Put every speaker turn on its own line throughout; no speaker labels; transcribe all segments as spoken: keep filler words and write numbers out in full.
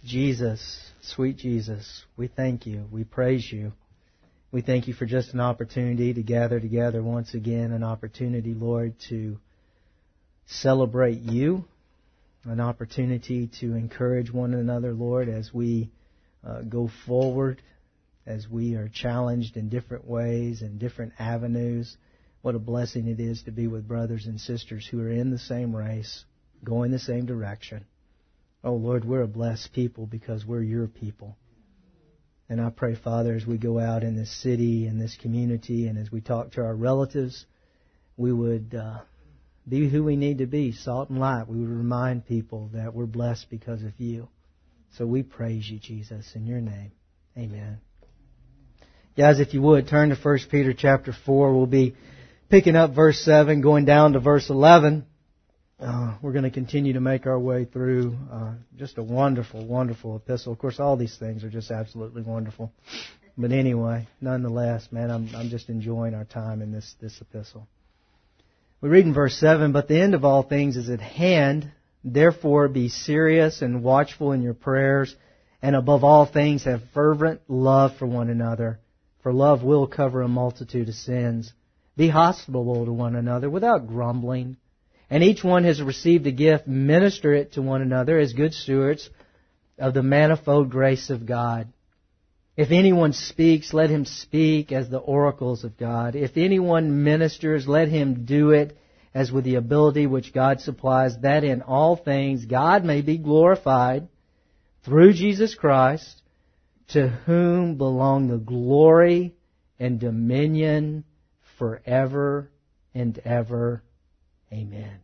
Jesus, sweet Jesus, we thank you. We praise you. We thank you for just an opportunity to gather together once again, an opportunity, Lord, to celebrate you, an opportunity to encourage one another, Lord, as we uh, go forward, as we are challenged in different ways and different avenues. What a blessing it is to be with brothers and sisters who are in the same race, going the same direction. Oh, Lord, we're a blessed people because we're your people. And I pray, Father, as we go out in this city, in this community, and as we talk to our relatives, we would uh, be who we need to be, salt and light. We would remind people that we're blessed because of you. So we praise you, Jesus, in your name. Amen. Guys, if you would, turn to First Peter chapter four. We'll be picking up verse seven, going down to verse eleven. Uh, we're going to continue to make our way through uh, just a wonderful, wonderful epistle. Of course, all these things are just absolutely wonderful. But anyway, nonetheless, man, I'm, I'm just enjoying our time in this, this epistle. We read in verse seven, "But the end of all things is at hand. Therefore be serious and watchful in your prayers, and above all things have fervent love for one another, for love will cover a multitude of sins. Be hospitable to one another without grumbling. And each one has received a gift, minister it to one another as good stewards of the manifold grace of God. If anyone speaks, let him speak as the oracles of God. If anyone ministers, let him do it as with the ability which God supplies, that in all things God may be glorified through Jesus Christ, to whom belong the glory and dominion forever and ever. Amen."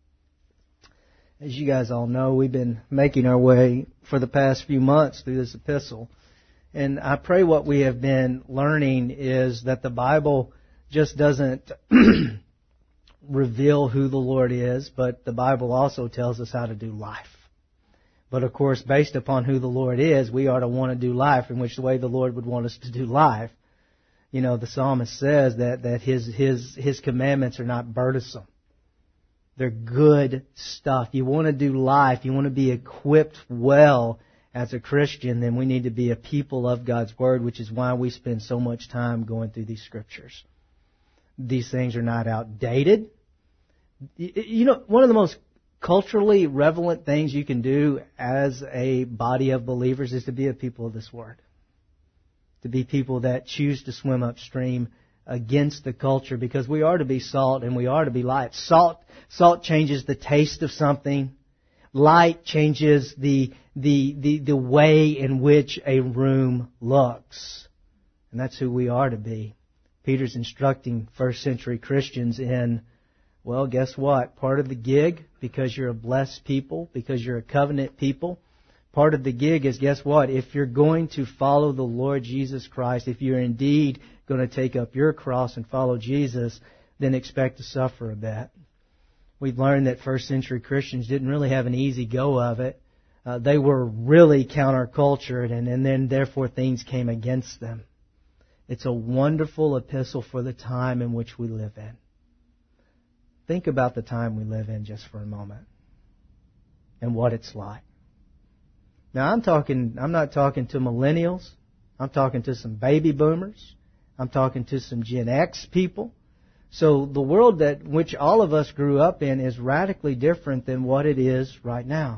As you guys all know, we've been making our way for the past few months through this epistle. And I pray what we have been learning is that the Bible just doesn't reveal who the Lord is, but the Bible also tells us how to do life. But of course, based upon who the Lord is, we ought to want to do life in which the way the Lord would want us to do life. You know, the psalmist says that, that his, his, his commandments are not burdensome. They're good stuff. You want to do life, you want to be equipped well as a Christian, then we need to be a people of God's Word, which is why we spend so much time going through these Scriptures. These things are not outdated. You know, one of the most culturally relevant things you can do as a body of believers is to be a people of this Word. To be people that choose to swim upstream against the culture, because we are to be salt and we are to be light. Salt, salt changes the taste of something. Light changes the, the, the, the way in which a room looks. And that's who we are to be. Peter's instructing first century Christians in, well, guess what? Part of the gig, because you're a blessed people, because you're a covenant people, part of the gig is, guess what? If you're going to follow the Lord Jesus Christ, if you're indeed going to take up your cross and follow Jesus, then expect to suffer a bit. We've learned that first century Christians didn't really have an easy go of it. Uh, they were really countercultured, and, and then therefore things came against them. It's a wonderful epistle for the time in which we live in. Think about the time we live in just for a moment and what it's like. Now, I'm talking, I'm not talking to millennials. I'm talking to some baby boomers. I'm talking to some Gen X people. So the world that which all of us grew up in is radically different than what it is right now.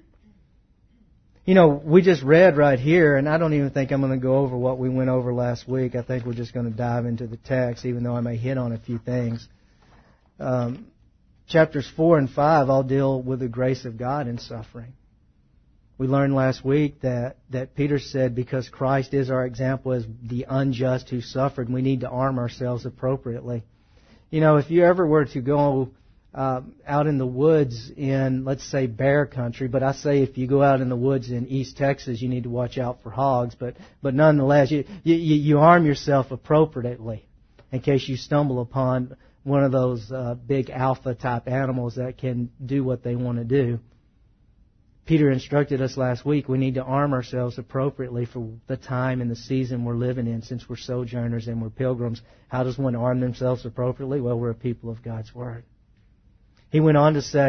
You know, we just read right here, and I don't even think I'm going to go over what we went over last week. I think we're just going to dive into the text, even though I may hit on a few things. Um, chapters four and five all deal with the grace of God in suffering. We learned last week that, that Peter said because Christ is our example as the unjust who suffered, we need to arm ourselves appropriately. You know, if you ever were to go uh, out in the woods in, let's say, bear country, but I say if you go out in the woods in East Texas, you need to watch out for hogs. But, but nonetheless, you, you, you arm yourself appropriately in case you stumble upon one of those uh, big alpha-type animals that can do what they want to do. Peter instructed us last week we need to arm ourselves appropriately for the time and the season we're living in, since we're sojourners and we're pilgrims. How does one arm themselves appropriately? Well, we're a people of God's Word. He went on to say,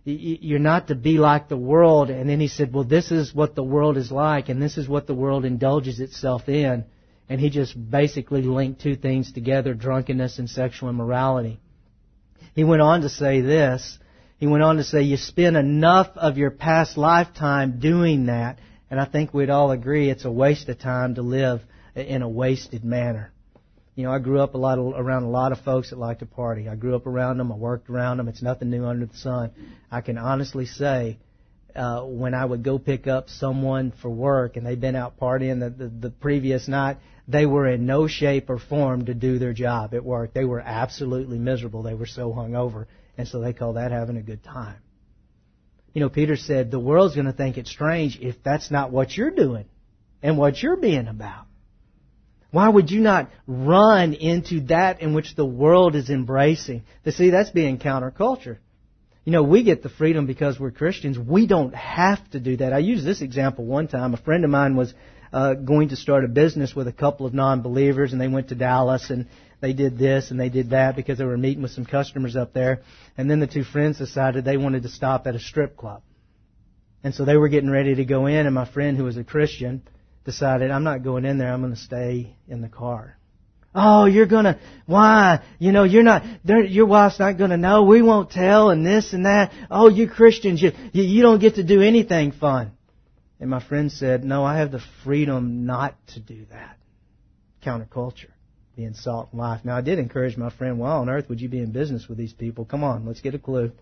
You're not to be like the world. And then he said, well, this is what the world is like, and this is what the world indulges itself in. And he just basically linked two things together, drunkenness and sexual immorality. He went on to say this. He went on to say, you spend enough of your past lifetime doing that, and I think we'd all agree it's a waste of time to live in a wasted manner. You know, I grew up a lot of, around a lot of folks that like to party. I grew up around them. I worked around them. It's nothing new under the sun. I can honestly say, uh, when I would go pick up someone for work and they'd been out partying the, the, the previous night, they were in no shape or form to do their job at work. They were absolutely miserable. They were so hungover. And so they call that having a good time. You know, Peter said, the world's going to think it's strange if that's not what you're doing and what you're being about. Why would you not run into that in which the world is embracing? To see, that's being counterculture. You know, we get the freedom because we're Christians. We don't have to do that. I used this example one time. A friend of mine was uh, going to start a business with a couple of non-believers, and they went to Dallas, and they did this and they did that because they were meeting with some customers up there. And then the two friends decided they wanted to stop at a strip club. And so they were getting ready to go in, and my friend, who was a Christian, decided, I'm not going in there, I'm going to stay in the car. Oh, you're going to, why? You know, you're not, your wife's not going to know, we won't tell, and this and that. Oh, you Christians, you, you, you don't get to do anything fun. And my friend said, no, I have the freedom not to do that. Counterculture, being salt and life. Now, I did encourage my friend, why on earth would you be in business with these people? Come on, let's get a clue.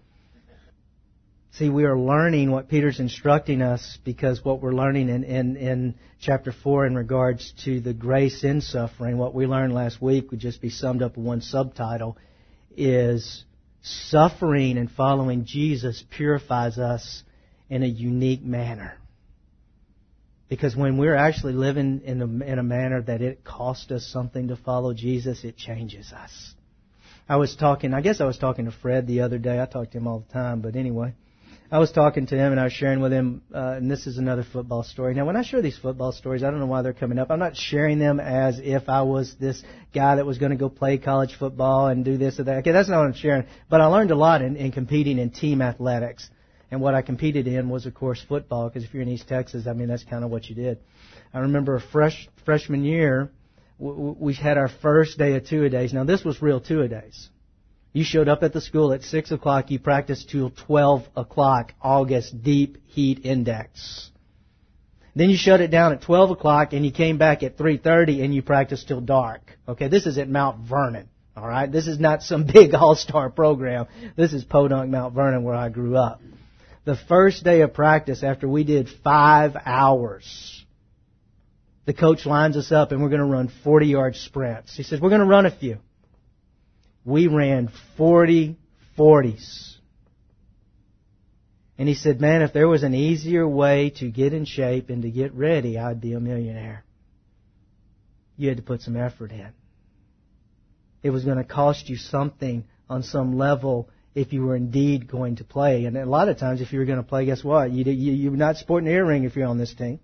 See, we are learning what Peter's instructing us because what we're learning in, in, in chapter four in regards to the grace in suffering, what we learned last week would just be summed up in one subtitle, is suffering and following Jesus purifies us in a unique manner. Because when we're actually living in a, in a manner that it cost us something to follow Jesus, it changes us. I was talking, I guess I was talking to Fred the other day. I talk to him all the time, but anyway. I was talking to him and I was sharing with him, uh, and this is another football story. Now, when I share these football stories, I don't know why they're coming up. I'm not sharing them as if I was this guy that was going to go play college football and do this or that. Okay, that's not what I'm sharing. But I learned a lot in, in competing in team athletics. And what I competed in was, of course, football, because if you're in East Texas, I mean, that's kind of what you did. I remember a fresh, freshman year, w- we had our first day of two-a-days. Now, this was real two-a-days. You showed up at the school at six o'clock. You practiced till twelve o'clock, August, deep heat index. Then you shut it down at twelve o'clock, and you came back at three thirty, and you practiced till dark. Okay, this is at Mount Vernon. All right, this is not some big all-star program. This is Podunk, Mount Vernon, where I grew up. The first day of practice, after we did five hours, the coach lines us up, and we're going to run forty-yard sprints. He says, we're going to run a few. We ran forty forties. And he said, man, if there was an easier way to get in shape and to get ready, I'd be a millionaire. You had to put some effort in. It was going to cost you something on some level if you were indeed going to play. And a lot of times, if you were going to play, guess what? You, you, you're not sporting an earring if you're on this team.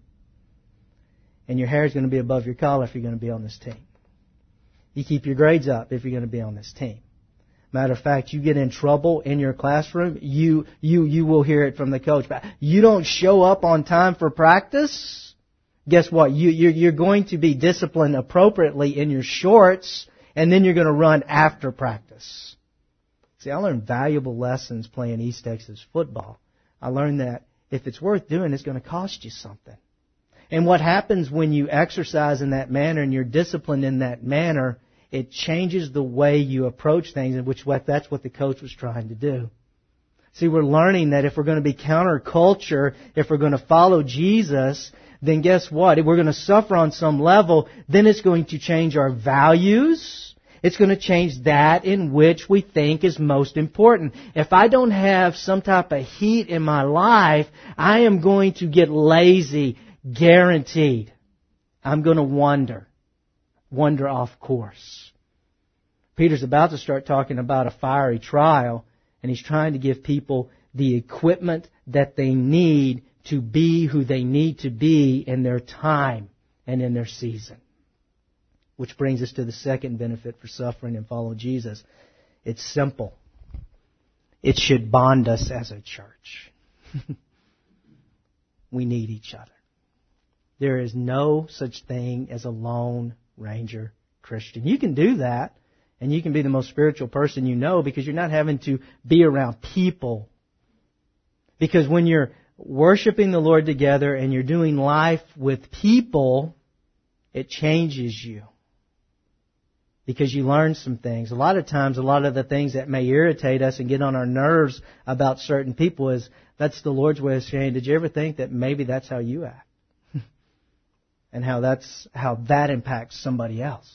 And your hair is going to be above your collar if you're going to be on this team. You keep your grades up if you're going to be on this team. Matter of fact, you get in trouble in your classroom, you you you will hear it from the coach. You don't show up on time for practice, guess what? You, you're, you're going to be disciplined appropriately in your shorts, and then you're going to run after practice. See, I learned valuable lessons playing East Texas football. I learned that if it's worth doing, it's going to cost you something. And what happens when you exercise in that manner and you're disciplined in that manner, it changes the way you approach things, in which that's what the coach was trying to do. See, we're learning that if we're going to be counterculture, if we're going to follow Jesus, then guess what? If we're going to suffer on some level, then it's going to change our values. It's going to change that in which we think is most important. If I don't have some type of heat in my life, I am going to get lazy, guaranteed. I'm going to wander. Wander off course. Peter's about to start talking about a fiery trial, and he's trying to give people the equipment that they need to be who they need to be in their time and in their season. Which brings us to the second benefit for suffering and follow Jesus. It's simple. it should bond us as a church. We need each other. There is no such thing as a Lone Ranger Christian. You can do that, and you can be the most spiritual person you know because you're not having to be around people. Because when you're worshiping the Lord together and you're doing life with people, it changes you. Because you learn some things. A lot of times, a lot of the things that may irritate us and get on our nerves about certain people is, that's the Lord's way of saying, did you ever think that maybe that's how you act? And how that's how that impacts somebody else.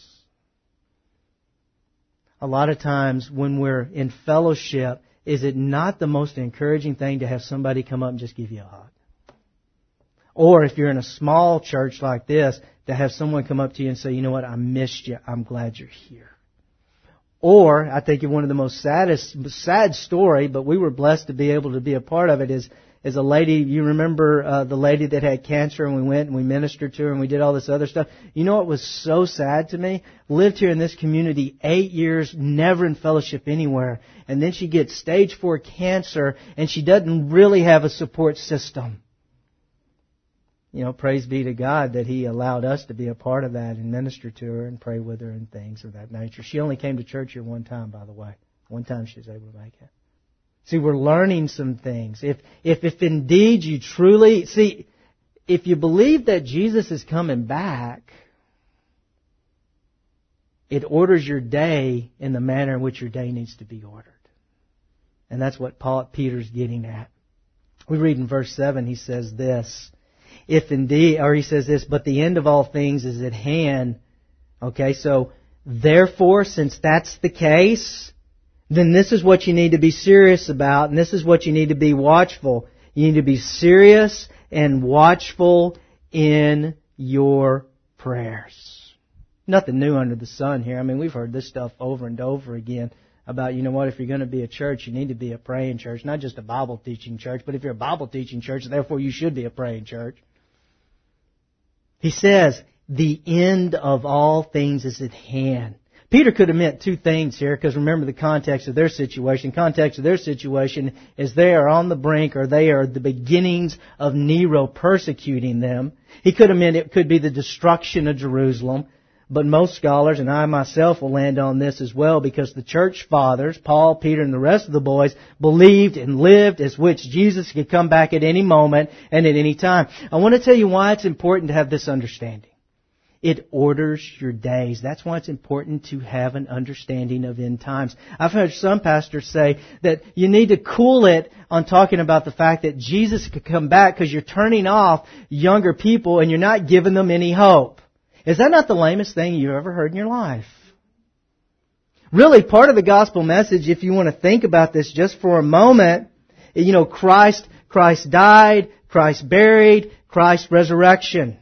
A lot of times when we're in fellowship, is it not the most encouraging thing to have somebody come up and just give you a hug? Or if you're in a small church like this, to have someone come up to you and say, you know what, I missed you. I'm glad you're here. Or, I think one of the most saddest, sad story, but we were blessed to be able to be a part of it, is, is a lady, you remember uh, the lady that had cancer, and we went and we ministered to her and we did all this other stuff. You know what was so sad to me? Lived here in this community eight years, never in fellowship anywhere. And then she gets stage four cancer and she doesn't really have a support system. You know, praise be to God that He allowed us to be a part of that and minister to her and pray with her and things of that nature. She only came to church here one time, by the way. One time she was able to make it. See, we're learning some things. If, if, if indeed you truly, see, if you believe that Jesus is coming back, it orders your day in the manner in which your day needs to be ordered. And that's what Paul, Peter's getting at. We read in verse seven, he says this, if indeed, or he says this, but the end of all things is at hand. Okay, so therefore, since that's the case, then this is what you need to be serious about, and this is what you need to be watchful. You need to be serious and watchful in your prayers. Nothing new under the sun here. I mean, we've heard this stuff over and over again about, you know what, if you're going to be a church, you need to be a praying church, not just a Bible teaching church, but if you're a Bible teaching church, therefore you should be a praying church. He says, the end of all things is at hand. Peter could have meant two things here, because remember the context of their situation. The context of their situation is they are on the brink, or they are the beginnings of Nero persecuting them. He could have meant it could be the destruction of Jerusalem. But most scholars, and I myself will land on this as well, because the church fathers, Paul, Peter, and the rest of the boys, believed and lived as which Jesus could come back at any moment and at any time. I want to tell you why it's important to have this understanding. It orders your days. That's why it's important to have an understanding of end times. I've heard some pastors say that you need to cool it on talking about the fact that Jesus could come back because you're turning off younger people and you're not giving them any hope. Is that not the lamest thing you've ever heard in your life? Really, part of the gospel message, if you want to think about this just for a moment, you know, Christ, Christ died, Christ buried, Christ resurrection.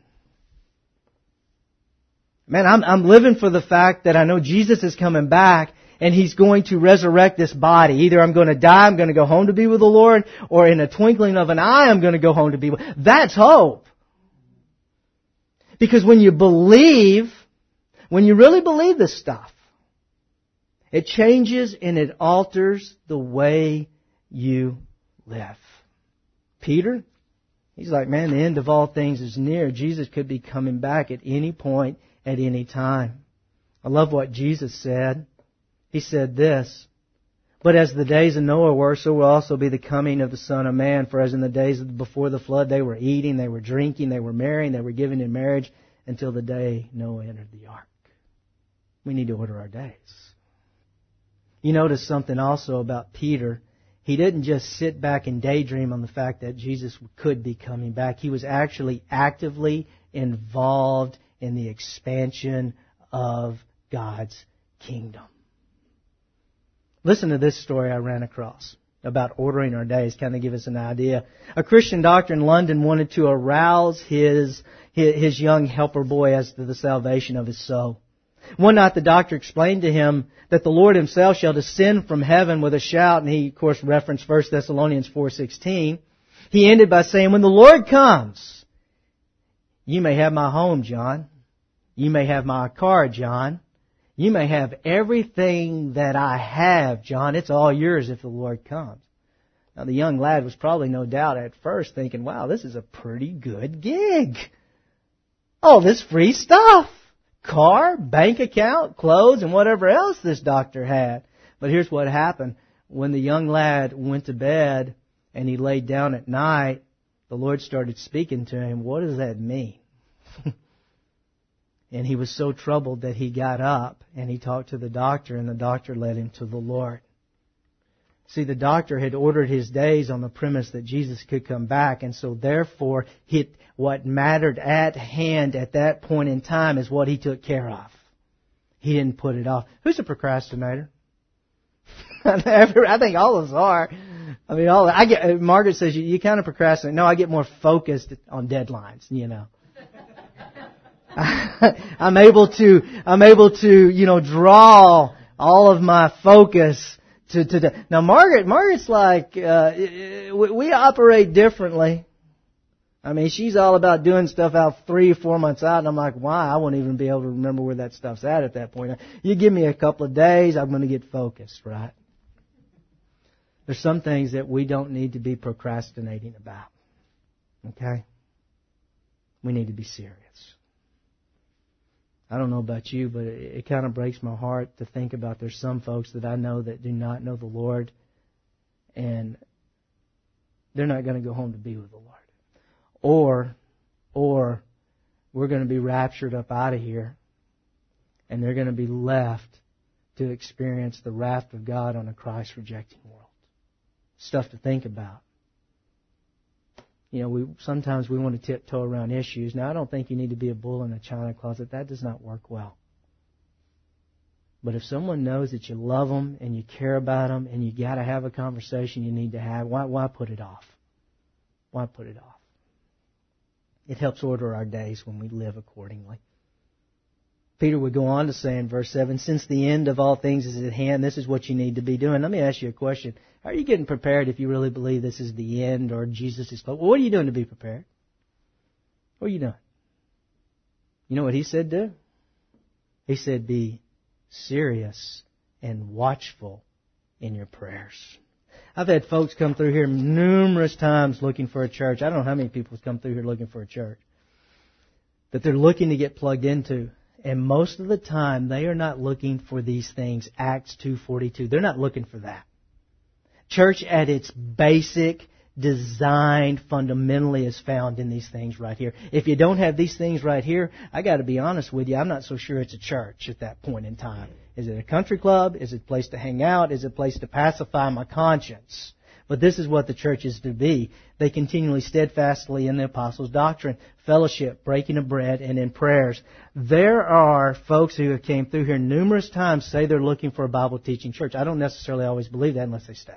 Man, I'm, I'm living for the fact that I know Jesus is coming back and He's going to resurrect this body. Either I'm going to die, I'm going to go home to be with the Lord, or in a twinkling of an eye, I'm going to go home to be with... That's hope. Because when you believe, when you really believe this stuff, it changes and it alters the way you live. Peter, he's like, man, the end of all things is near. Jesus could be coming back at any point, at any time. I love what Jesus said. He said this, but as the days of Noah were, so will also be the coming of the Son of Man. For as in the days before the flood, they were eating, they were drinking, they were marrying, they were given in marriage until the day Noah entered the ark. We need to order our days. You notice something also about Peter. He didn't just sit back and daydream on the fact that Jesus could be coming back. He was actually actively involved in the expansion of God's kingdom. Listen to this story I ran across about ordering our days, kind of give us an idea. A Christian doctor in London wanted to arouse his, his, his young helper boy as to the salvation of his soul. One night the doctor explained to him that the Lord Himself shall descend from heaven with a shout, and he, of course, referenced First Thessalonians four sixteen. He ended by saying, when the Lord comes, you may have my home, John. You may have my car, John. You may have everything that I have, John. It's all yours if the Lord comes. Now, the young lad was probably no doubt at first thinking, wow, this is a pretty good gig. All this free stuff. Car, bank account, clothes, and whatever else this doctor had. But here's what happened. When the young lad went to bed and he laid down at night, the Lord started speaking to him. What does that mean? And he was so troubled that he got up and he talked to the doctor, and the doctor led him to the Lord. See, the doctor had ordered his days on the premise that Jesus could come back, and so therefore he, what mattered at hand at that point in time is what he took care of. He didn't put it off. Who's a procrastinator? I think all of us are. I mean, all I get. Margaret says you, you kind of procrastinate. No, I get more focused on deadlines. You know, I'm able to. I'm able to. You know, draw all of my focus to to. The, now, Margaret. Margaret's like uh, we, we operate differently. I mean, she's all about doing stuff out three or four months out, and I'm like, why? I won't even be able to remember where that stuff's at at that point. You give me a couple of days, I'm going to get focused, right? There's some things that we don't need to be procrastinating about. Okay? We need to be serious. I don't know about you, but it, it kind of breaks my heart to think about there's some folks that I know that do not know the Lord, and they're not going to go home to be with the Lord. Or, or we're going to be raptured up out of here, and they're going to be left to experience the wrath of God on a Christ-rejecting world. Stuff to think about. You know, we sometimes we want to tiptoe around issues. Now, I don't think you need to be a bull in a china closet. That does not work well. But if someone knows that you love them and you care about them and you got to have a conversation you need to have, why, why put it off? Why put it off? It helps order our days when we live accordingly. Peter would go on to say in verse seven, since the end of all things is at hand, this is what you need to be doing. Let me ask you a question. How are you getting prepared if you really believe this is the end or Jesus is close? Well, what are you doing to be prepared? What are you doing? You know what he said do? He said be serious and watchful in your prayers. I've had folks come through here numerous times looking for a church. I don't know how many people have come through here looking for a church that they're looking to get plugged into. And most of the time, they are not looking for these things, Acts two forty-two. They're not looking for that. Church at its basic design fundamentally is found in these things right here. If you don't have these things right here, I got to be honest with you, I'm not so sure it's a church at that point in time. Is it a country club? Is it a place to hang out? Is it a place to pacify my conscience? But this is what the church is to be. They continually steadfastly in the apostles' doctrine, fellowship, breaking of bread, and in prayers. There are folks who have came through here numerous times say they're looking for a Bible teaching church. I don't necessarily always believe that unless they stay.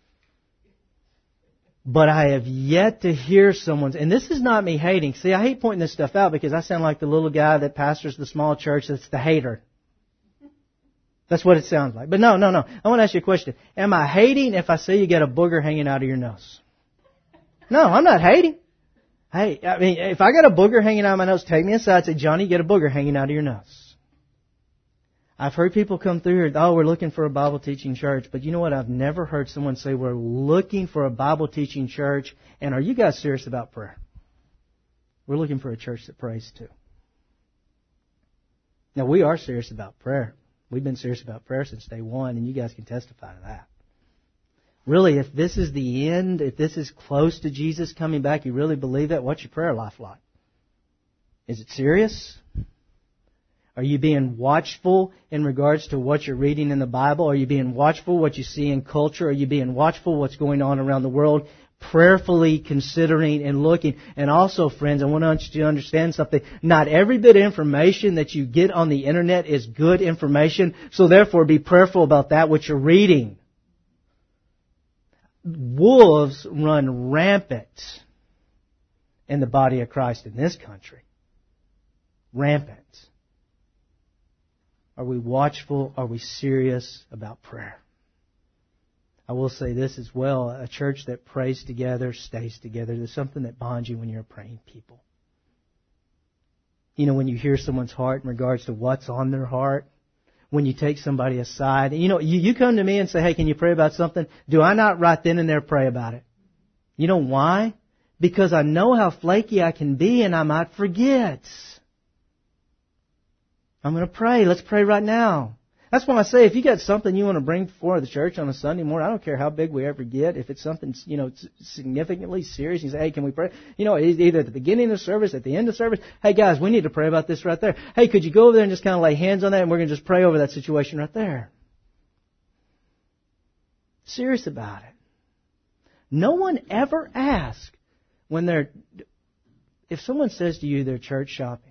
But I have yet to hear someone's, and this is not me hating. See, I hate pointing this stuff out because I sound like the little guy that pastors the small church that's the hater. That's what it sounds like. But no, no, no. I want to ask you a question. Am I hating if I say you got a booger hanging out of your nose? No, I'm not hating. Hey, I mean, if I got a booger hanging out of my nose, take me aside and say, Johnny, you got a booger hanging out of your nose. I've heard people come through here, oh, we're looking for a Bible teaching church. But you know what? I've never heard someone say we're looking for a Bible teaching church. And are you guys serious about prayer? We're looking for a church that prays too. Now, we are serious about prayer. We've been serious about prayer since day one, and you guys can testify to that. Really, if this is the end, if this is close to Jesus coming back, you really believe that? What's your prayer life like? Is it serious? Are you being watchful in regards to what you're reading in the Bible? Are you being watchful what you see in culture? Are you being watchful what's going on around the world? Prayerfully considering and looking. And also, friends, I want you to understand something. Not every bit of information that you get on the internet is good information. So therefore, be prayerful about that which you're reading. Wolves run rampant in the body of Christ in this country. Rampant. Are we watchful? Are we serious about prayer? I will say this as well. A church that prays together stays together. There's something that bonds you when you're praying people. You know, when you hear someone's heart in regards to what's on their heart, when you take somebody aside. You know, you, you come to me and say, hey, can you pray about something? Do I not right then and there pray about it? You know why? Because I know how flaky I can be and I might forget. I'm going to pray. Let's pray right now. That's why I say, if you got something you want to bring before the church on a Sunday morning, I don't care how big we ever get. If it's something, you know, significantly serious, you say, hey, can we pray? You know, either at the beginning of the service, at the end of the service. Hey, guys, we need to pray about this right there. Hey, could you go over there and just kind of lay hands on that, and we're going to just pray over that situation right there. Serious about it. No one ever asks when they're, if someone says to you they're church shopping,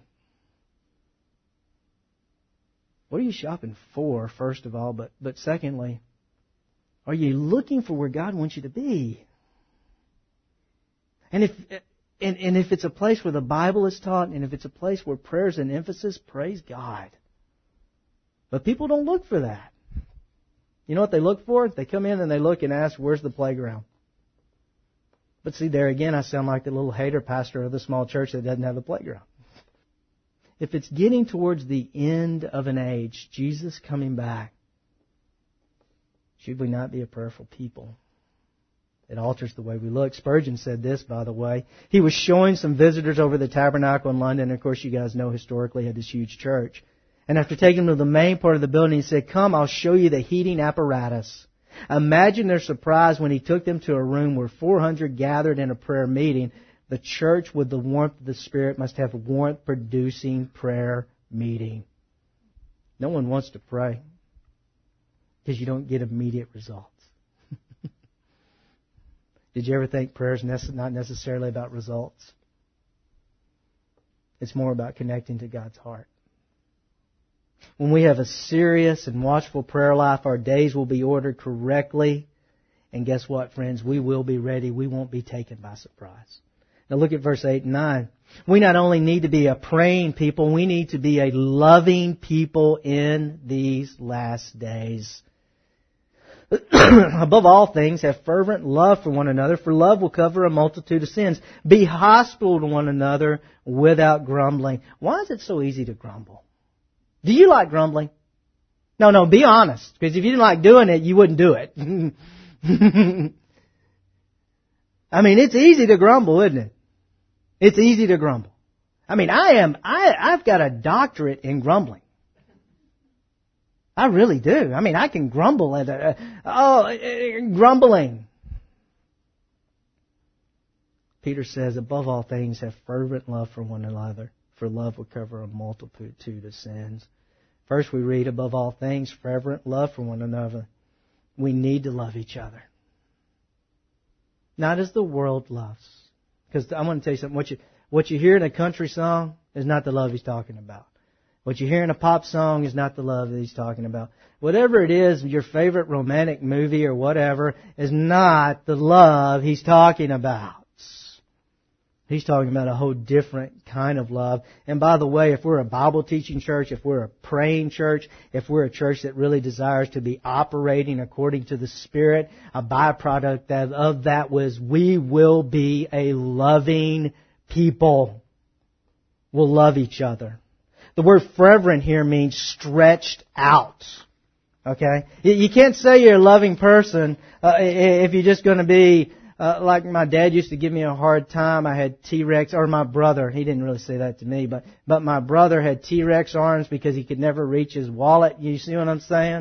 what are you shopping for, first of all? But but secondly, are you looking for where God wants you to be? And if and, and if it's a place where the Bible is taught, and if it's a place where prayer is an emphasis, praise God. But people don't look for that. You know what they look for? They come in and they look and ask, where's the playground? But see, there again, I sound like the little hater pastor of the small church that doesn't have a playground. If it's getting towards the end of an age, Jesus coming back, should we not be a prayerful people? It alters the way we look. Spurgeon said this, by the way. He was showing some visitors over the Tabernacle in London. Of course, you guys know historically had this huge church. And after taking them to the main part of the building, he said, come, I'll show you the heating apparatus. Imagine their surprise when he took them to a room where four hundred gathered in a prayer meeting. The church with the warmth of the Spirit must have a warmth-producing prayer meeting. No one wants to pray because you don't get immediate results. Did you ever think prayer is not necessarily about results? It's more about connecting to God's heart. When we have a serious and watchful prayer life, our days will be ordered correctly. And guess what, friends? We will be ready. We won't be taken by surprise. Now look at verse eight and nine. We not only need to be a praying people, we need to be a loving people in these last days. Above all things, have fervent love for one another, for love will cover a multitude of sins. Be hospitable to one another without grumbling. Why is it so easy to grumble? Do you like grumbling? No, no, be honest. Because if you didn't like doing it, you wouldn't do it. I mean, it's easy to grumble, isn't it? It's easy to grumble. I mean, I am, I, I've got a doctorate in grumbling. I really do. I mean, I can grumble at, uh, oh, uh, grumbling. Peter says, above all things, have fervent love for one another, for love will cover a multitude of sins. First we read, above all things, fervent love for one another. We need to love each other. Not as the world loves. Because I'm going to tell you something. What you, what you hear in a country song is not the love he's talking about. What you hear in a pop song is not the love that he's talking about. Whatever it is, your favorite romantic movie or whatever, is not the love he's talking about. He's talking about a whole different kind of love. And by the way, if we're a Bible teaching church, if we're a praying church, if we're a church that really desires to be operating according to the Spirit, a byproduct of that was we will be a loving people. We'll love each other. The word fervent here means stretched out. Okay? You can't say you're a loving person uh, if you're just going to be Uh, like my dad used to give me a hard time. I had T-Rex, or my brother, he didn't really say that to me, but, but my brother had T-Rex arms because he could never reach his wallet. You see what I'm saying?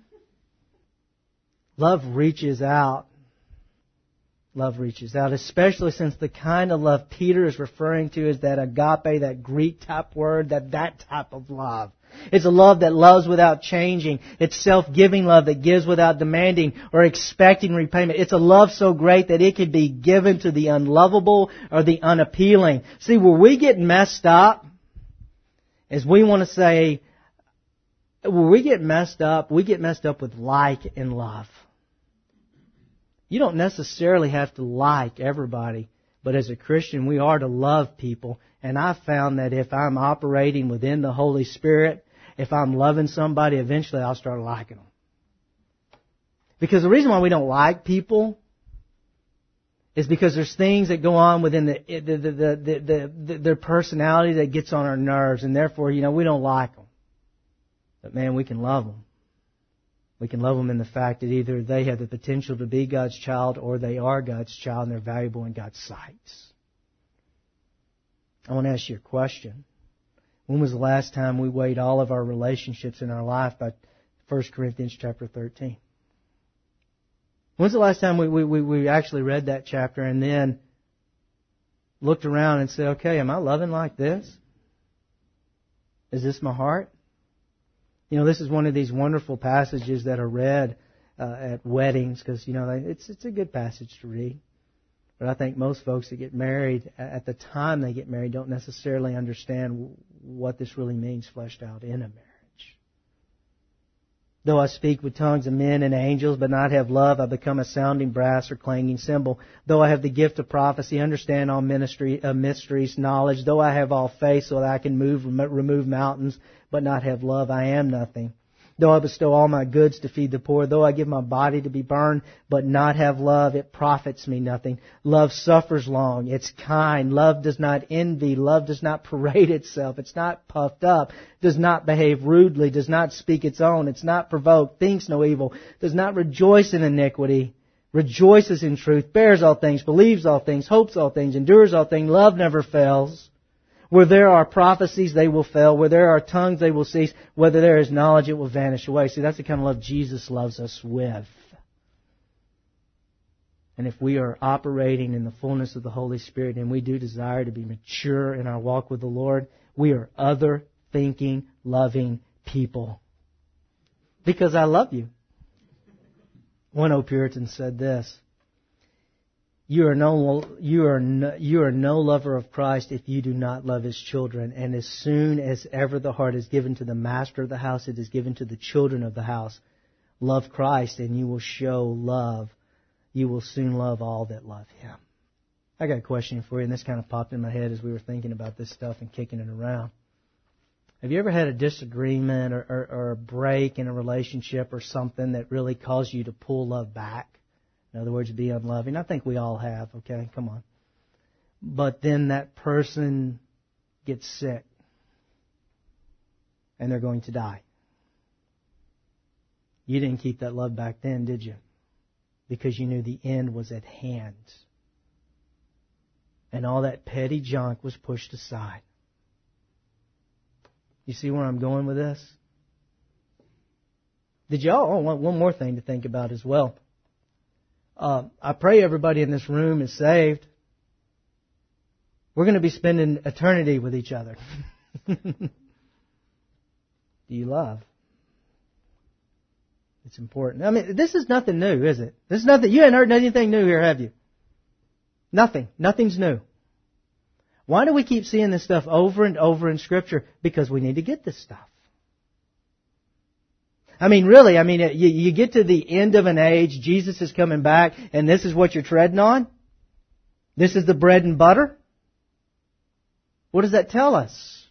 Love reaches out. Love reaches out, especially since the kind of love Peter is referring to is that agape, that Greek type word, that that type of love. It's a love that loves without changing. It's self-giving love that gives without demanding or expecting repayment. It's a love so great that it can be given to the unlovable or the unappealing. See, where we get messed up is we want to say, where we get messed up, we get messed up with like and love. You don't necessarily have to like everybody, but as a Christian, we are to love people. And I've found that if I'm operating within the Holy Spirit, if I'm loving somebody, eventually I'll start liking them. Because the reason why we don't like people is because there's things that go on within the, the, the, the, the, the, their personality that gets on our nerves, and therefore, you know, we don't like them. But man, we can love them. We can love them in the fact that either they have the potential to be God's child or they are God's child and they're valuable in God's sight. I want to ask you a question. When was the last time we weighed all of our relationships in our life by First Corinthians chapter thirteen? When's the last time we, we, we actually read that chapter and then looked around and said, okay, am I loving like this? Is this my heart? You know, this is one of these wonderful passages that are read uh, at weddings because, you know, it's it's a good passage to read. But I think most folks that get married, at the time they get married, don't necessarily understand what this really means fleshed out in a marriage. Though I speak with tongues of men and angels, but not have love, I become a sounding brass or clanging cymbal. Though I have the gift of prophecy, understand all ministry, uh, mysteries, knowledge. Though I have all faith so that I can move, remove mountains, but not have love, I am nothing. Though I bestow all my goods to feed the poor, though I give my body to be burned, but not have love, it profits me nothing. Love suffers long. It's kind. Love does not envy. Love does not parade itself. It's not puffed up. Does not behave rudely. Does not speak its own. It's not provoked. Thinks no evil. Does not rejoice in iniquity. Rejoices in truth. Bears all things. Believes all things. Hopes all things. Endures all things. Love never fails. Where there are prophecies, they will fail. Where there are tongues, they will cease. Whether there is knowledge, it will vanish away. See, that's the kind of love Jesus loves us with. And if we are operating in the fullness of the Holy Spirit and we do desire to be mature in our walk with the Lord, we are other-thinking, loving people. Because I love you. One old Puritan said this. You are no you are no, you are no lover of Christ if you do not love His children. And as soon as ever the heart is given to the master of the house, it is given to the children of the house. Love Christ, and you will show love. You will soon love all that love Him. I got a question for you, and this kind of popped in my head as we were thinking about this stuff and kicking it around. Have you ever had a disagreement or, or, or a break in a relationship or something that really caused you to pull love back? In other words, be unloving. I think we all have, okay? Come on. But then that person gets sick. And they're going to die. You didn't keep that love back then, did you? Because you knew the end was at hand. And all that petty junk was pushed aside. You see where I'm going with this? Did y'all... Oh, one more thing to think about as well. Uh, I pray everybody in this room is saved. We're going to be spending eternity with each other. Do you love? It's important. I mean, this is nothing new, is it? This is nothing. You haven't heard anything new here, have you? Nothing. Nothing's new. Why do we keep seeing this stuff over and over in Scripture? Because we need to get this stuff. I mean, really, I mean, you, you get to the end of an age, Jesus is coming back, and this is what you're treading on? This is the bread and butter? What does that tell us?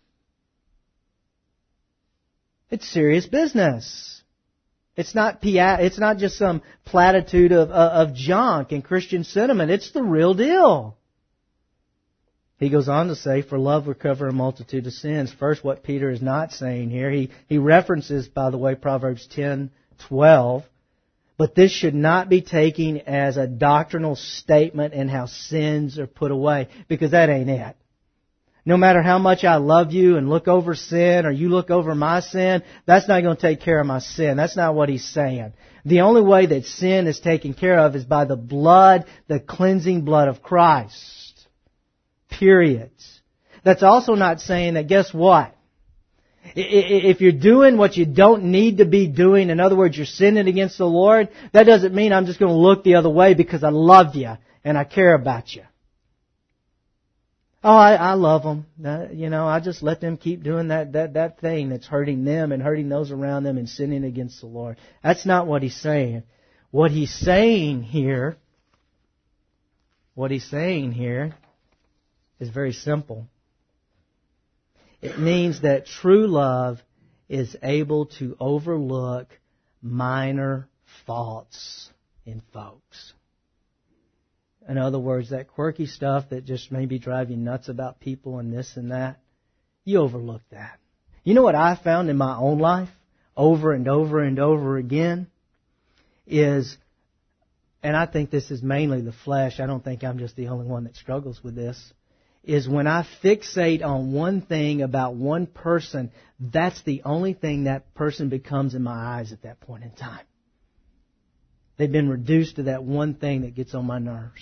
It's serious business. It's not pia- It's not just some platitude of, of junk and Christian sentiment. It's the real deal. He goes on to say, for love will cover a multitude of sins. First, what Peter is not saying here, he, he references, by the way, Proverbs ten twelve. But this should not be taken as a doctrinal statement in how sins are put away, because that ain't it. No matter how much I love you and look over sin or you look over my sin, that's not going to take care of my sin. That's not what he's saying. The only way that sin is taken care of is by the blood, the cleansing blood of Christ. Period. That's also not saying that, guess what? If you're doing what you don't need to be doing, in other words, you're sinning against the Lord, that doesn't mean I'm just going to look the other way because I love you and I care about you. Oh, I, I love them. Uh, you know, I just let them keep doing that, that, that thing that's hurting them and hurting those around them and sinning against the Lord. That's not what he's saying. What he's saying here, what he's saying here is very simple. It means that true love is able to overlook minor faults in folks. In other words, that quirky stuff that just maybe drive you nuts about people and this and that, you overlook that. You know what I found in my own life over and over and over again is, and I think this is mainly the flesh, I don't think I'm just the only one that struggles with this, is when I fixate on one thing about one person, that's the only thing that person becomes in my eyes at that point in time. They've been reduced to that one thing that gets on my nerves.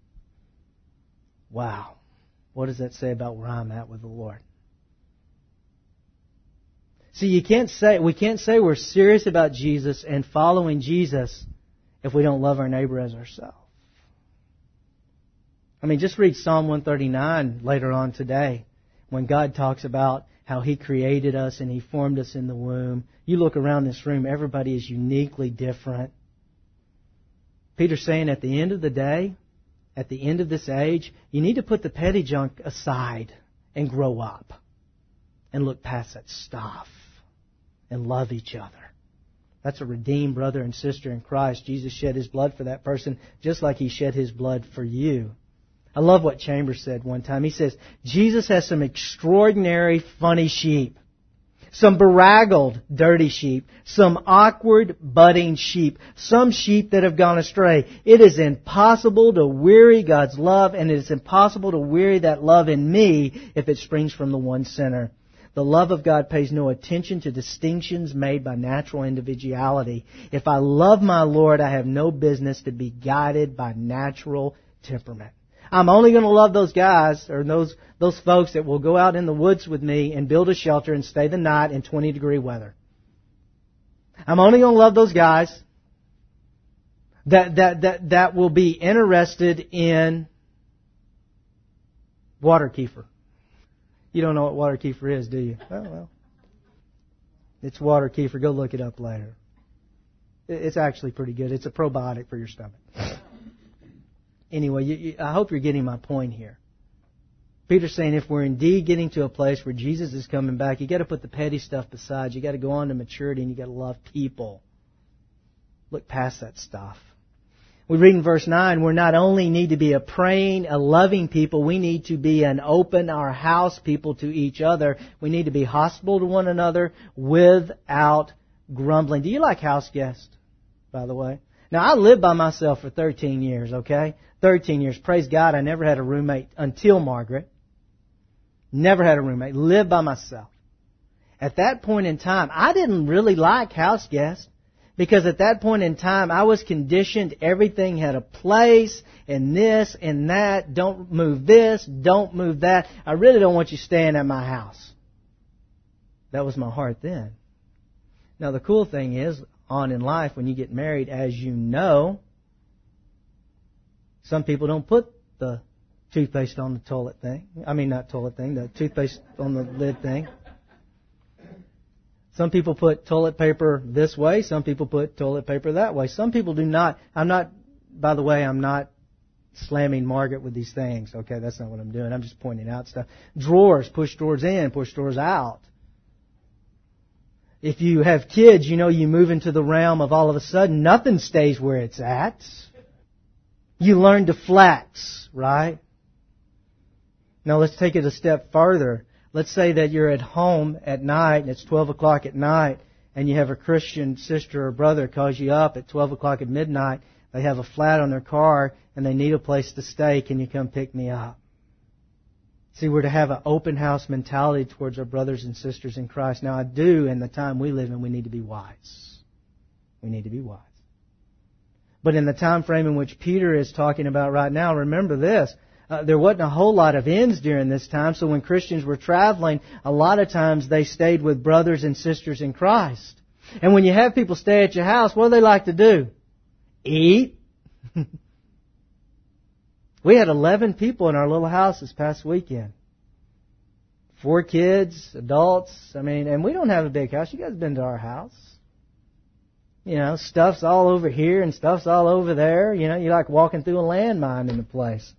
Wow. What does that say about where I'm at with the Lord? See, you can't say, we can't say we're serious about Jesus and following Jesus if we don't love our neighbor as ourselves. I mean, just read Psalm one thirty-nine later on today when God talks about how He created us and He formed us in the womb. You look around this room, everybody is uniquely different. Peter's saying at the end of the day, at the end of this age, you need to put the petty junk aside and grow up and look past that stuff and love each other. That's a redeemed brother and sister in Christ. Jesus shed His blood for that person just like He shed His blood for you. I love what Chambers said one time. He says, Jesus has some extraordinary funny sheep, some beraggled, dirty sheep, some awkward, budding sheep, some sheep that have gone astray. It is impossible to weary God's love, and it is impossible to weary that love in me if it springs from the one sinner. The love of God pays no attention to distinctions made by natural individuality. If I love my Lord, I have no business to be guided by natural temperament. I'm only going to love those guys or those those folks that will go out in the woods with me and build a shelter and stay the night in twenty degree weather. I'm only going to love those guys that that that that will be interested in water kefir. You don't know what water kefir is, do you? Oh, well. It's water kefir. Go look it up later. It's actually pretty good. It's a probiotic for your stomach. Anyway, you, you, I hope you're getting my point here. Peter's saying if we're indeed getting to a place where Jesus is coming back, you got to put the petty stuff beside. You got to go on to maturity, and you got to love people. Look past that stuff. We read in verse nine, we not only need to be a praying, a loving people, we need to be an open our house people to each other. We need to be hospitable to one another without grumbling. Do you like house guests, by the way? Now, I lived by myself for thirteen years, okay? thirteen years. Praise God, I never had a roommate until Margaret. Never had a roommate. Lived by myself. At that point in time, I didn't really like house guests because at that point in time, I was conditioned. Everything had a place and this and that. Don't move this. Don't move that. I really don't want you staying at my house. That was my heart then. Now, the cool thing is, on in life, when you get married, as you know, some people don't put the toothpaste on the toilet thing. I mean, not toilet thing, the toothpaste on the lid thing. Some people put toilet paper this way. Some people put toilet paper that way. Some people do not. I'm not, by the way, I'm not slamming Margaret with these things. Okay, that's not what I'm doing. I'm just pointing out stuff. Drawers, push drawers in, push drawers out. If you have kids, you know you move into the realm of all of a sudden nothing stays where it's at. You learn to flex, right? Now let's take it a step further. Let's say that you're at home at night and it's twelve o'clock at night and you have a Christian sister or brother calls you up at twelve o'clock at midnight. They have a flat on their car and they need a place to stay. Can you come pick me up? See, we're to have an open house mentality towards our brothers and sisters in Christ. Now, I do, in the time we live in, we need to be wise. We need to be wise. But in the time frame in which Peter is talking about right now, remember this. Uh, there wasn't a whole lot of inns during this time, so when Christians were traveling, a lot of times they stayed with brothers and sisters in Christ. And when you have people stay at your house, what do they like to do? Eat. We had eleven people in our little house this past weekend. Four kids, adults. I mean, and we don't have a big house. You guys have been to our house. You know, stuff's all over here and stuff's all over there. You know, you're like walking through a landmine in the place.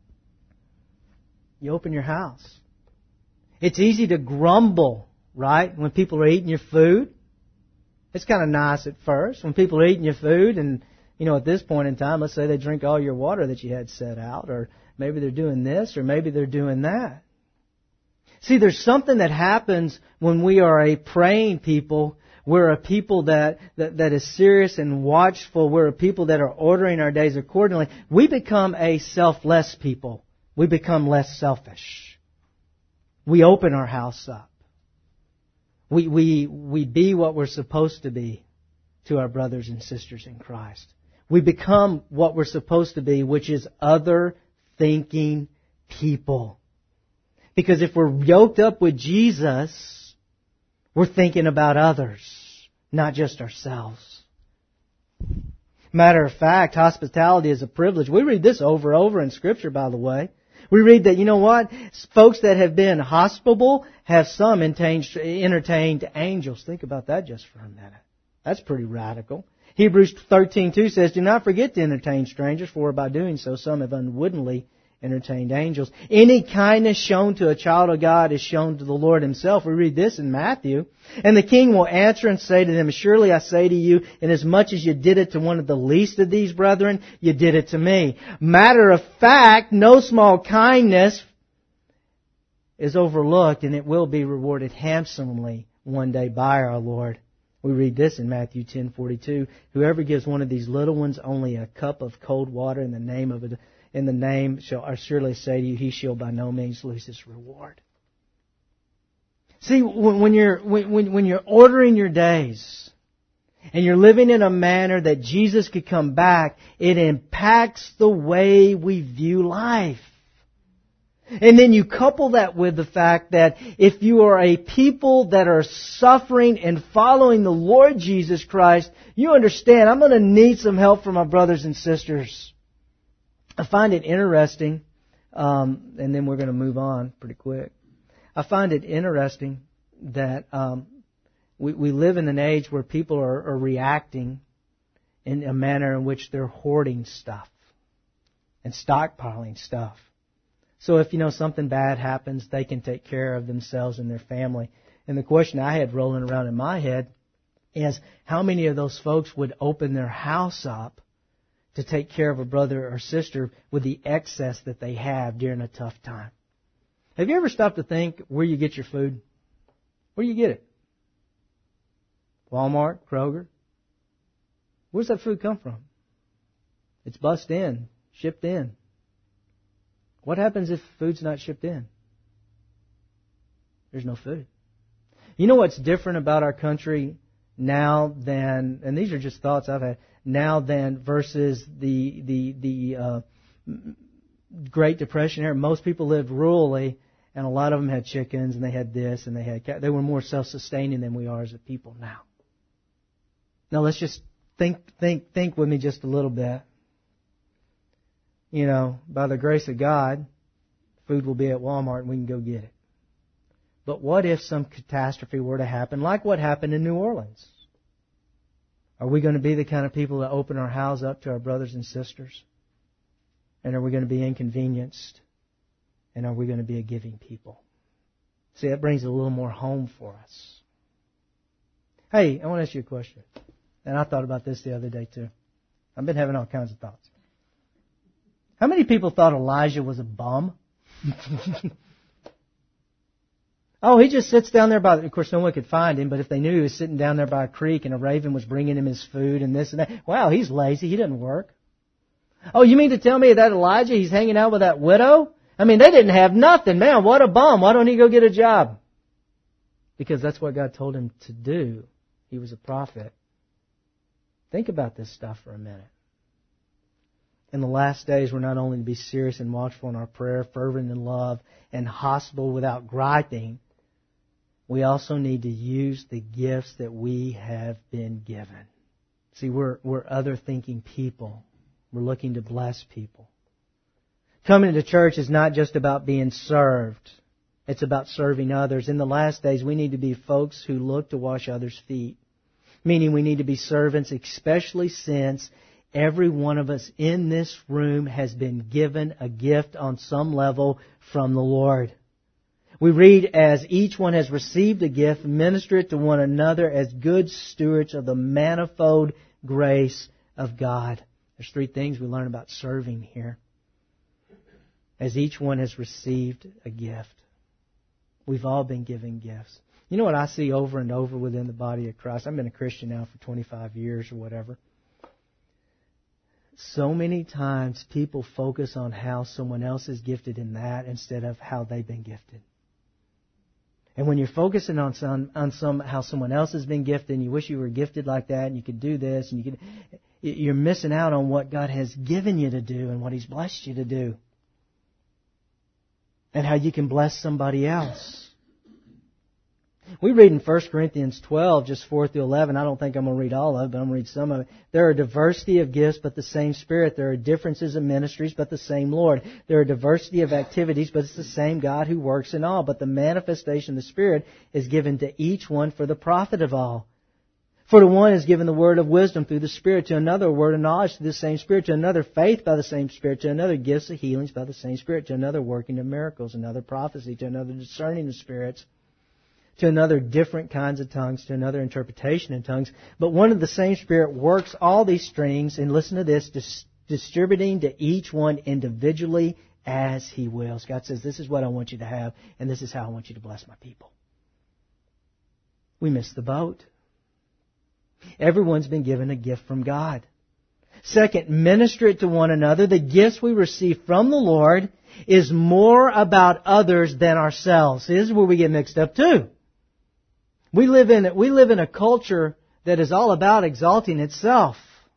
You open your house. It's easy to grumble, right, when people are eating your food. It's kind of nice at first when people are eating your food and, you know, at this point in time, let's say they drink all your water that you had set out, or maybe they're doing this, or maybe they're doing that. See, there's something that happens when we are a praying people We're a people that, that, that is serious and watchful. We're a people that are ordering our days accordingly. We become a selfless people. We become less selfish. We open our house up. We, we, we be what we're supposed to be to our brothers and sisters in Christ. We become what we're supposed to be, which is other thinking people. Because if we're yoked up with Jesus, we're thinking about others, not just ourselves. Matter of fact, hospitality is a privilege. We read this over and over in Scripture, by the way. We read that, you know what? Folks that have been hospitable have some entertained angels. Think about that just for a minute. That's pretty radical. Hebrews thirteen two says, do not forget to entertain strangers, for by doing so some have unwittingly entertained angels. Any kindness shown to a child of God is shown to the Lord Himself. We read this in Matthew. And the king will answer and say to them, surely I say to you, inasmuch as you did it to one of the least of these brethren, you did it to me. Matter of fact, no small kindness is overlooked, and it will be rewarded handsomely one day by our Lord. We read this in Matthew ten forty-two. Whoever gives one of these little ones only a cup of cold water in the name of a In the name shall I surely say to you, he shall by no means lose his reward. See, when you're when when you're ordering your days and you're living in a manner that Jesus could come back, it impacts the way we view life. And then you couple that with the fact that if you are a people that are suffering and following the Lord Jesus Christ, you understand, I'm going to need some help from my brothers and sisters. I find it interesting, um, and then we're going to move on pretty quick. I find it interesting that um, we, we live in an age where people are, are reacting in a manner in which they're hoarding stuff and stockpiling stuff. So if, you know, something bad happens, they can take care of themselves and their family. And the question I had rolling around in my head is, how many of those folks would open their house up to take care of a brother or sister with the excess that they have during a tough time? Have you ever stopped to think where you get your food? Where do you get it? Walmart, Kroger? Where's that food come from? It's bussed in, shipped in. What happens if food's not shipped in? There's no food. You know what's different about our country now than, and these are just thoughts I've had, now than versus the the the uh, Great Depression era? Most people lived rurally, and a lot of them had chickens, and they had this, and they had they were more self-sustaining than we are as a people now. Now let's just think think think with me just a little bit. You know, by the grace of God, food will be at Walmart, and we can go get it. But what if some catastrophe were to happen, like what happened in New Orleans? Are we going to be the kind of people that open our house up to our brothers and sisters? And are we going to be inconvenienced? And are we going to be a giving people? See, that brings it a little more home for us. Hey, I want to ask you a question. And I thought about this the other day too. I've been having all kinds of thoughts. How many people thought Elijah was a bum? Oh, he just sits down there by, of course no one could find him, but if they knew he was sitting down there by a creek and a raven was bringing him his food and this and that. Wow, he's lazy. He doesn't work. Oh, you mean to tell me that Elijah, he's hanging out with that widow? I mean, they didn't have nothing. Man, what a bum. Why don't he go get a job? Because that's what God told him to do. He was a prophet. Think about this stuff for a minute. In the last days, we're not only to be serious and watchful in our prayer, fervent in love, and hospitable without griping, we also need to use the gifts that we have been given. See, we're we're other-thinking people. We're looking to bless people. Coming to church is not just about being served. It's about serving others. In the last days, we need to be folks who look to wash others' feet. Meaning we need to be servants, especially since every one of us in this room has been given a gift on some level from the Lord. We read, as each one has received a gift, minister it to one another as good stewards of the manifold grace of God. There's three things we learn about serving here. As each one has received a gift. We've all been given gifts. You know what I see over and over within the body of Christ? I've been a Christian now for twenty-five years or whatever. So many times people focus on how someone else is gifted in that instead of how they've been gifted. And when you're focusing on some, on some, how someone else has been gifted, and you wish you were gifted like that, and you could do this, and you could, you're missing out on what God has given you to do and what He's blessed you to do, and how you can bless somebody else. We read in First Corinthians twelve, just four through eleven. I don't think I'm going to read all of it, but I'm going to read some of it. There are diversity of gifts, but the same Spirit. There are differences of ministries, but the same Lord. There are diversity of activities, but it's the same God who works in all. But the manifestation of the Spirit is given to each one for the profit of all. For to one is given the word of wisdom through the Spirit, to another a word of knowledge through the same Spirit, to another faith by the same Spirit, to another gifts of healings by the same Spirit, to another working of miracles, another prophecy, to another discerning of spirits, to another different kinds of tongues, to another interpretation of tongues. But one of the same Spirit works all these strings, and listen to this, dis- distributing to each one individually as He wills. God says, this is what I want you to have, and this is how I want you to bless my people. We missed the boat. Everyone's been given a gift from God. Second, minister it to one another. The gifts we receive from the Lord is more about others than ourselves. This is where we get mixed up too. We live in we live in a culture that is all about exalting itself.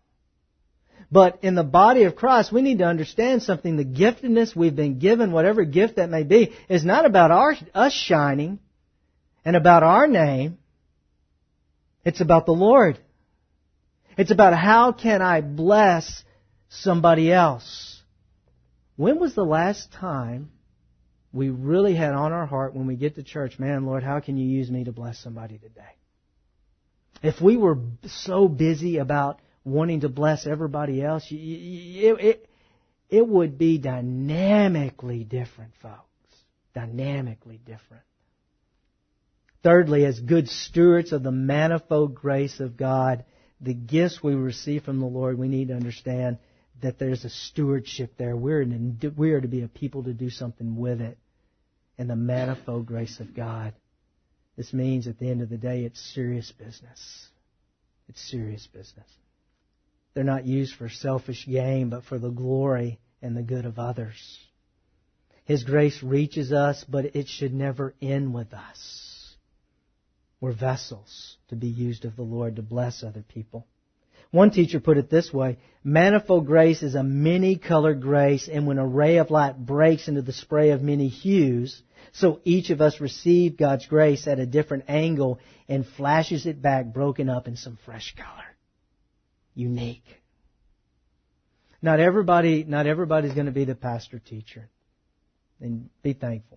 But in the body of Christ, we need to understand something. The giftedness we've been given, whatever gift that may be, is not about our, us shining and about our name. It's about the Lord. It's about how can I bless somebody else. When was the last time we really had on our heart when we get to church, man, Lord, how can you use me to bless somebody today? If we were so busy about wanting to bless everybody else, it, it, it would be dynamically different, folks. Dynamically different. Thirdly, as good stewards of the manifold grace of God, the gifts we receive from the Lord, we need to understand that there's a stewardship there. We're, in, we are to be a people to do something with it. And the manifold grace of God. This means at the end of the day, it's serious business. It's serious business. They're not used for selfish gain, but for the glory and the good of others. His grace reaches us, but it should never end with us. We're vessels to be used of the Lord to bless other people. One teacher put it this way: manifold grace is a many-colored grace, and when a ray of light breaks into the spray of many hues, so each of us receive God's grace at a different angle and flashes it back broken up in some fresh color. Unique. Not everybody, not everybody's going to be the pastor teacher. And be thankful.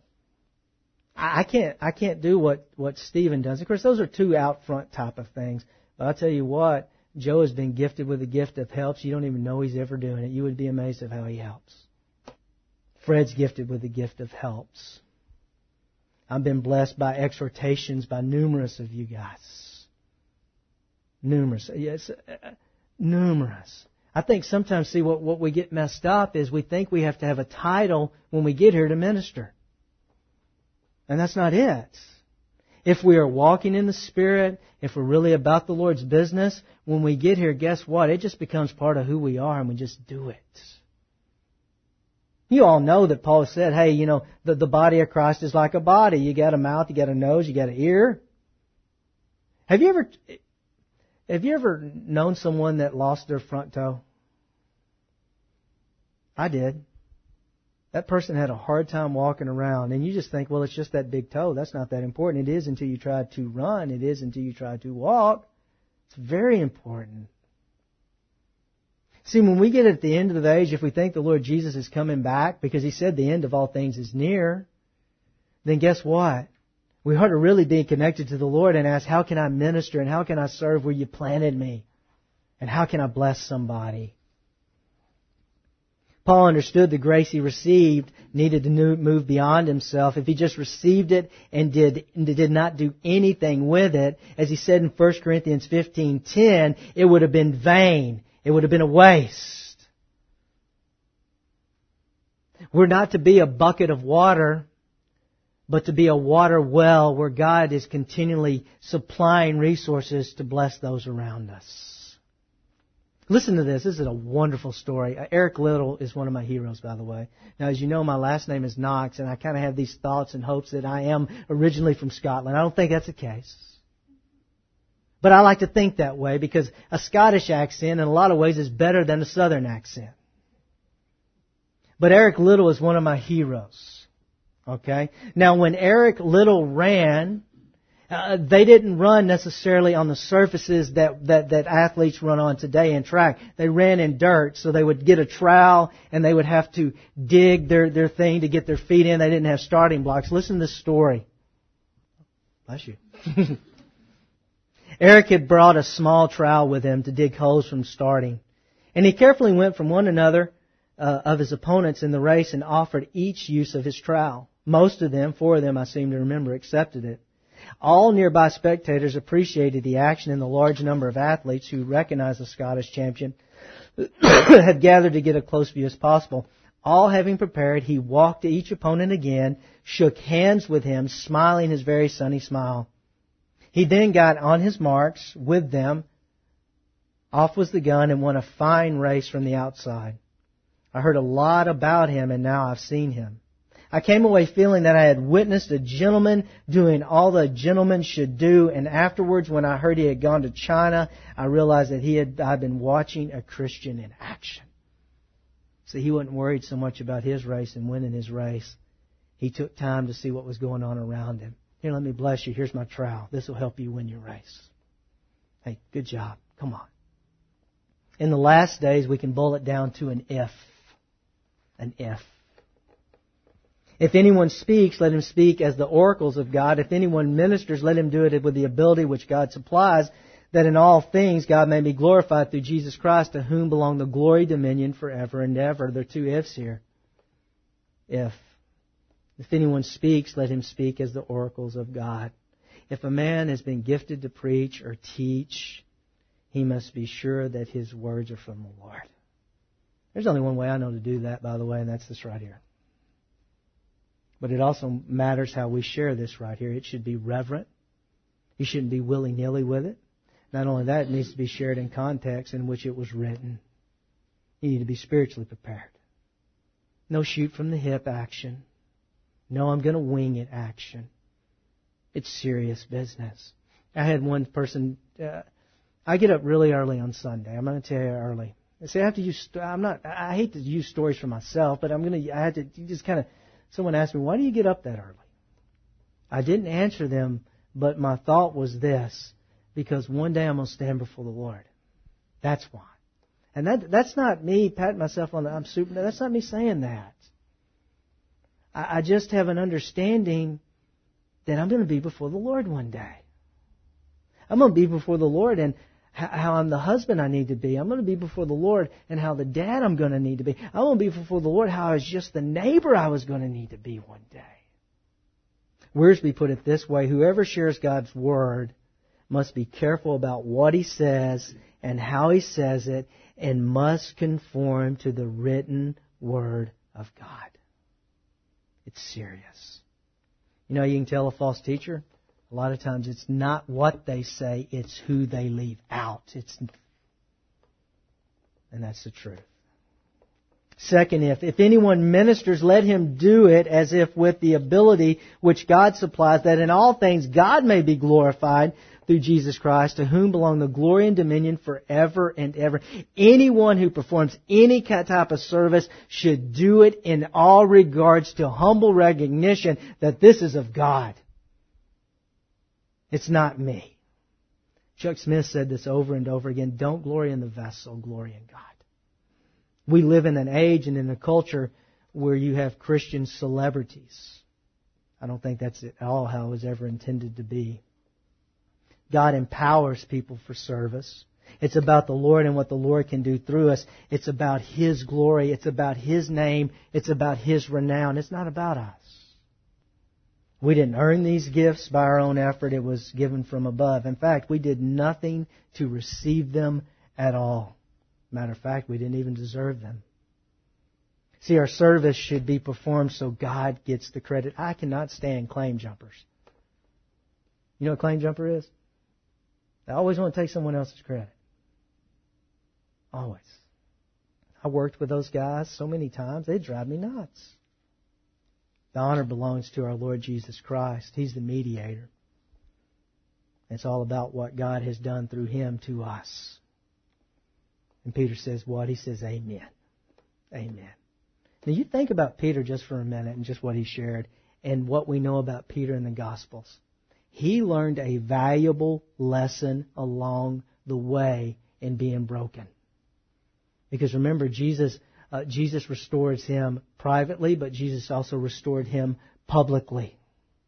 I can't, I can't do what, what Stephen does. Of course, those are two out front type of things. But I'll tell you what, Joe has been gifted with the gift of helps. You don't even know he's ever doing it. You would be amazed at how he helps. Fred's gifted with the gift of helps. I've been blessed by exhortations by numerous of you guys. Numerous. Yes, uh, numerous. I think sometimes, see, what, what we get messed up is we think we have to have a title when we get here to minister. And that's not it. If we are walking in the Spirit, if we're really about the Lord's business, when we get here, guess what? It just becomes part of who we are, and we just do it. You all know that Paul said, hey, you know, the, the body of Christ is like a body. You got a mouth, you got a nose, you got an ear. Have you ever, have you ever known someone that lost their front toe? I did. That person had a hard time walking around, and you just think, well, it's just that big toe. That's not that important. It is until you try to run. It is until you try to walk. It's very important. See, when we get at the end of the age, if we think the Lord Jesus is coming back, because He said the end of all things is near, then guess what? We ought to really be connected to the Lord and ask, how can I minister and how can I serve where you planted me? And how can I bless somebody? Paul understood the grace he received needed to move beyond himself. If he just received it and did, did not do anything with it, as he said in First Corinthians fifteen ten, it would have been vain. It would have been a waste. We're not to be a bucket of water but to be a water well where God is continually supplying resources to bless those around us. Listen to this. This is a wonderful story. Eric Little is one of my heroes, by the way. Now, as you know, my last name is Knox, and I kind of have these thoughts and hopes that I am originally from Scotland. I don't think that's the case. But I like to think that way because a Scottish accent, in a lot of ways, is better than a Southern accent. But Eric Little is one of my heroes. Okay? Now, when Eric Little ran, Uh, they didn't run necessarily on the surfaces that, that, that athletes run on today in track. They ran in dirt, so they would get a trowel and they would have to dig their, their thing to get their feet in. They didn't have starting blocks. Listen to this story. Bless you. Eric had brought a small trowel with him to dig holes from starting. And he carefully went from one another uh, of his opponents in the race and offered each use of his trowel. Most of them, four of them I seem to remember, accepted it. All nearby spectators appreciated the action, and the large number of athletes who recognized the Scottish champion had gathered to get a close view as possible. All having prepared, he walked to each opponent again, shook hands with him, smiling his very sunny smile. He then got on his marks with them. Off was the gun and won a fine race from the outside. I heard a lot about him, and now I've seen him. I came away feeling that I had witnessed a gentleman doing all that a gentleman should do, and afterwards, when I heard he had gone to China, I realized that he had I'd been watching a Christian in action. See, he wasn't worried so much about his race and winning his race. He took time to see what was going on around him. Here, let me bless you. Here's my trowel. This will help you win your race. Hey, good job. Come on. In the last days, we can boil it down to an if. An if. If anyone speaks, let him speak as the oracles of God. If anyone ministers, let him do it with the ability which God supplies, that in all things God may be glorified through Jesus Christ, to whom belong the glory, dominion, forever and ever. There are two ifs here. If. If anyone speaks, let him speak as the oracles of God. If a man has been gifted to preach or teach, he must be sure that his words are from the Lord. There's only one way I know to do that, by the way, and that's this right here. But it also matters how we share this right here. It should be reverent. You shouldn't be willy-nilly with it. Not only that, it needs to be shared in context in which it was written. You need to be spiritually prepared. No shoot from the hip action. No, I'm going to wing it action. It's serious business. I had one person, uh, I get up really early on Sunday. I'm going to tell you early. I say I have to use, I'm not, I hate to use stories for myself, but I'm going to, I had to just kind of, someone asked me, why do you get up that early? I didn't answer them, but my thought was this, because one day I'm going to stand before the Lord. That's why. And that that's not me patting myself on the, I'm super, that's not me saying that. I, I just have an understanding that I'm going to be before the Lord one day. I'm going to be before the Lord and how I'm the husband I need to be. I'm going to be before the Lord and how the dad I'm going to need to be. I'm going to be before the Lord how I was just the neighbor I was going to need to be one day. Wiersbe put it this way: whoever shares God's Word must be careful about what he says and how he says it, and must conform to the written Word of God. It's serious. You know, you can tell a false teacher. A lot of times it's not what they say, it's who they leave out. It's, and that's the truth. Second, if, if anyone ministers, let him do it as if with the ability which God supplies, that in all things God may be glorified through Jesus Christ, to whom belong the glory and dominion forever and ever. Anyone who performs any type of service should do it in all regards to humble recognition that this is of God. It's not me. Chuck Smith said this over and over again. Don't glory in the vessel, glory in God. We live in an age and in a culture where you have Christian celebrities. I don't think that's at all how it was ever intended to be. God empowers people for service. It's about the Lord and what the Lord can do through us. It's about His glory. It's about His name. It's about His renown. It's not about us. We didn't earn these gifts by our own effort. It was given from above. In fact, we did nothing to receive them at all. Matter of fact, we didn't even deserve them. See, our service should be performed so God gets the credit. I cannot stand claim jumpers. You know what a claim jumper is? They always want to take someone else's credit. Always. I worked with those guys so many times, they drive me nuts. The honor belongs to our Lord Jesus Christ. He's the mediator. It's all about what God has done through Him to us. And Peter says what? He says, Amen. Amen. Now you think about Peter just for a minute and just what he shared and what we know about Peter in the Gospels. He learned a valuable lesson along the way in being broken. Because remember, Jesus uh, Jesus restores him privately, but Jesus also restored him publicly.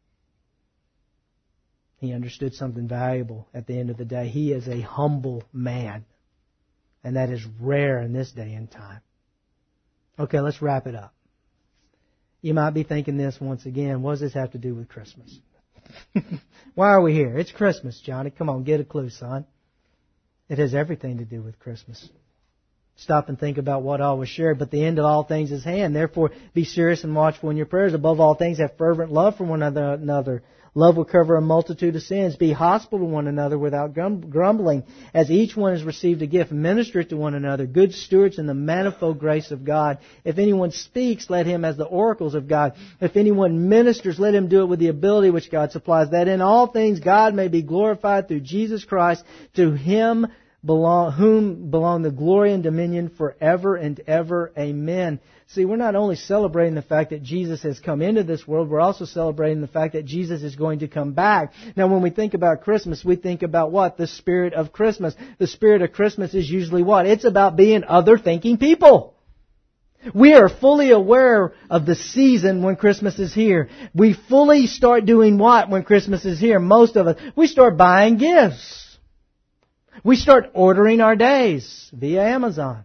He understood something valuable at the end of the day. He is a humble man. And that is rare in this day and time. Okay, let's wrap it up. You might be thinking this once again. What does this have to do with Christmas? Why are we here? It's Christmas, Johnny. Come on, get a clue, son. It has everything to do with Christmas. Stop and think about what all was shared. But the end of all things is hand. Therefore, be serious and watchful in your prayers. Above all things, have fervent love for one another. Love will cover a multitude of sins. Be hospitable to one another without grumbling. As each one has received a gift, minister it to one another. Good stewards in the manifold grace of God. If anyone speaks, let him as the oracles of God. If anyone ministers, let him do it with the ability which God supplies, that in all things God may be glorified through Jesus Christ. To Him belong, whom belong the glory and dominion forever and ever. Amen. See, we're not only celebrating the fact that Jesus has come into this world, we're also celebrating the fact that Jesus is going to come back. Now, when we think about Christmas, we think about what? The spirit of Christmas. The spirit of Christmas is usually what? It's about being other-thinking people. We are fully aware of the season when Christmas is here. We fully start doing what when Christmas is here? Most of us. We start buying gifts. We start ordering our days via Amazon.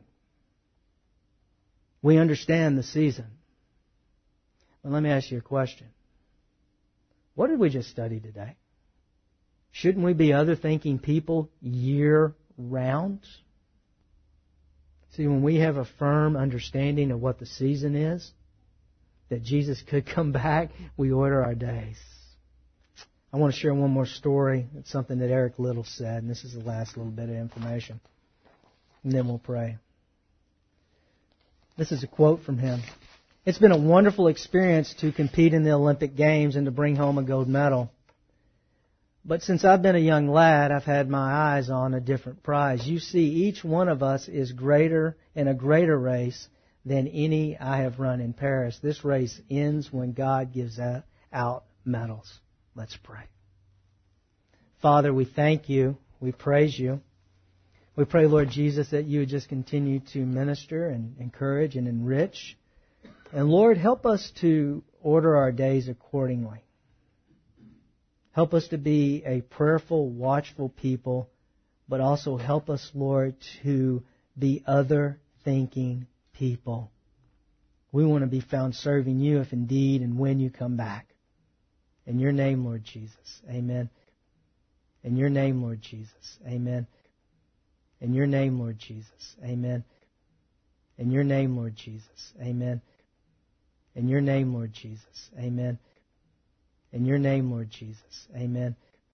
We understand the season. Well, let me ask you a question. What did we just study today? Shouldn't we be other-thinking people year-round? See, when we have a firm understanding of what the season is, that Jesus could come back, we order our days. I want to share one more story. It's something that Eric Little said, and this is the last little bit of information. And then we'll pray. This is a quote from him. It's been a wonderful experience to compete in the Olympic Games and to bring home a gold medal. But since I've been a young lad, I've had my eyes on a different prize. You see, each one of us is greater in a greater race than any I have run in Paris. This race ends when God gives out medals. Let's pray. Father, we thank You. We praise You. We pray, Lord Jesus, that You would just continue to minister and encourage and enrich. And Lord, help us to order our days accordingly. Help us to be a prayerful, watchful people, but also help us, Lord, to be other-thinking people. We want to be found serving You if indeed and when You come back. In Your name, Lord Jesus. Amen. In Your name, Lord Jesus. Amen. In Your name, Lord Jesus. Amen. In Your name, Lord Jesus. Amen. In Your name, Lord Jesus. Amen. In Your name, Lord Jesus. Amen.